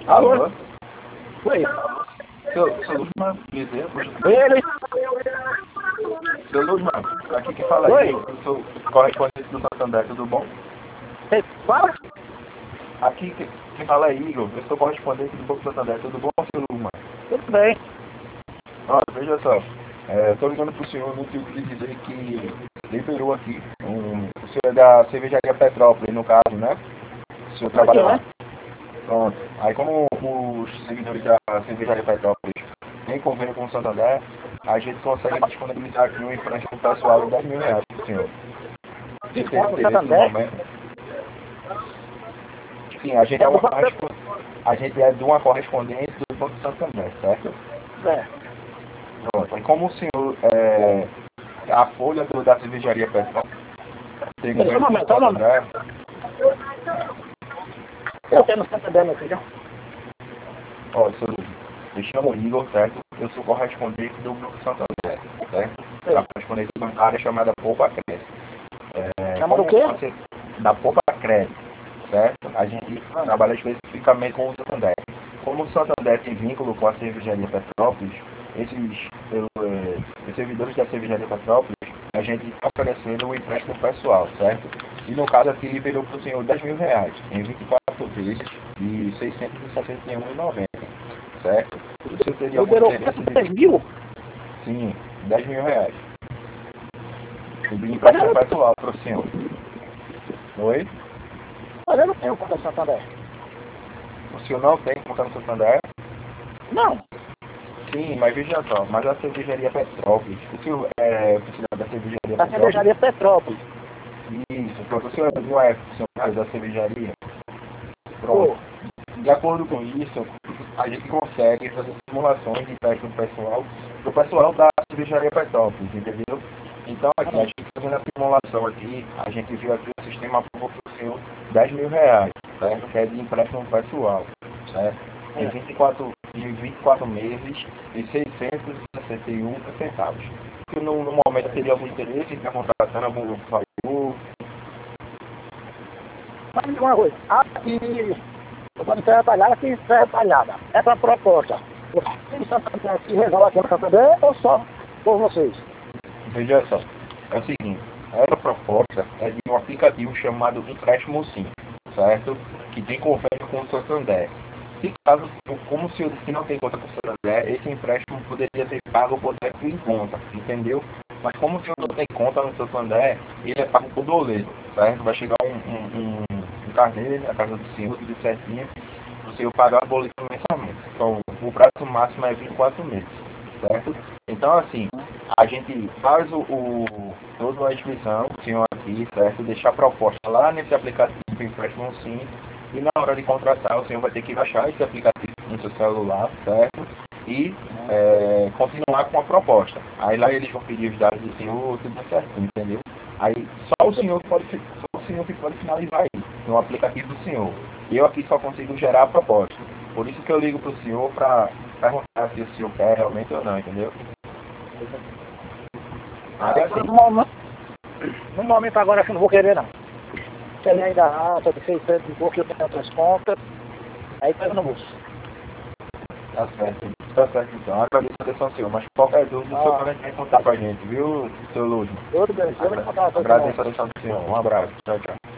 Alô? Oi. Seu Luzman, dizer, Ele? seu Luzman, aqui quem fala Oi. aí, eu sou correspondente do Santander, tudo bom? Você fala? Aqui quem fala é Igor, eu sou correspondente do Banco Santander, tudo bom, seu Luzman? Tudo bem. Olha, veja só, estou ligando para o senhor no intuito de dizer que liberou aqui, o senhor é da cervejaria Petrópolis, no caso, né? O senhor Aqui, trabalha lá. né? Pronto. Aí como os seguidores da cervejaria Petrópolis têm convênio com o Santander, a gente consegue disponibilizar aqui um empréstimo pessoal de 10 mil reais para o senhor. Você tem Desconto no interesse no Santander. momento? Sim, a gente É é do uma Banco a gente é de uma correspondente do Banco Santander, certo? É. Pronto. E como o senhor a folha da cervejaria Petrópolis tem Só um convênio com o momento, só um momento. Santander, Eu tenho no Santander, meu filho. ó, senhor, me chamo Igor, certo? Eu sou correspondente do Banco Santander, certo? A correspondente bancária chamada Poupa Crédito. Chamou do quê? Da Poupa Crédito, certo? A gente trabalha especificamente com o Santander. Como o Santander tem vínculo com a cervejaria Petrópolis, os servidores da cervejaria Petrópolis, a gente está oferecendo o empréstimo pessoal, certo? E no caso aqui liberou para o senhor 10 mil reais em 24 vezes de 661,90, certo? O senhor teria algum Liberou interesse 10 mil? Sim, 10 mil reais. De empréstimo pessoal para o senhor. Oi? Mas eu não tenho conta no Santander. O senhor não tem conta no Santander? Não. Sim, mas veja só, mas a cervejaria Petrópolis, o senhor é funcionário da cervejaria Da Petrópolis? cervejaria Petrópolis. Isso, pronto, o senhor não é funcionário da cervejaria? Pô. Pronto. De acordo com isso, a gente consegue fazer simulações de empréstimo pessoal para o pessoal da cervejaria Petrópolis, entendeu? Então, aqui, a gente fazendo a simulação aqui, a gente viu aqui o sistema aprovou para o senhor 10 mil reais, certo? Que é de empréstimo pessoal, certo? Em 24 meses e 661 centavos. Se no momento teria algum interesse em estar contratando algum favor. Mas uma coisa. Aqui, quando trabalhar, aqui trabalhada. É para proposta. Vocês Santander aqui resolve aqui no Santander ou só por vocês? Veja só, é o seguinte, essa proposta é de um aplicativo chamado Empréstimo Sim, certo? Que tem convênio com o Santander. Se caso, como o senhor disse que não tem conta com o Santander, esse empréstimo poderia ser pago por débito em conta, entendeu? Mas como o senhor não tem conta no Santander, ele é pago por boleto, certo? Vai chegar um carnê na casa do senhor, tudo certinho, o senhor pagar o boleto mensalmente. Então, o prazo máximo é 24 meses, certo? Então, assim, a gente faz toda a inscrição, o senhor aqui, certo? Deixar a proposta lá nesse aplicativo Empréstimo Sim. E na hora de contratar, o senhor vai ter que baixar esse aplicativo no seu celular, certo? E continuar com a proposta. Aí lá eles vão pedir os dados do senhor, tudo certinho, entendeu? Aí só o senhor que pode finalizar aí, no aplicativo do senhor. Eu aqui só consigo gerar a proposta. Por isso que eu ligo para o senhor para perguntar se o senhor quer realmente ou não, entendeu? Aí assim, No momento agora acho que não vou querer não. Se ele ainda acha de 600 e pouco, eu tenho outras contas. Aí pega no bolso. tá certo então. Agradeço a atenção senhor, mas qualquer dúvida, o senhor pode entrar em contato com a gente, viu, seu Lúcio? Tudo bem, eu vou contar a coisa. Agradeço a atenção do senhor. Um abraço. Tchau, tchau.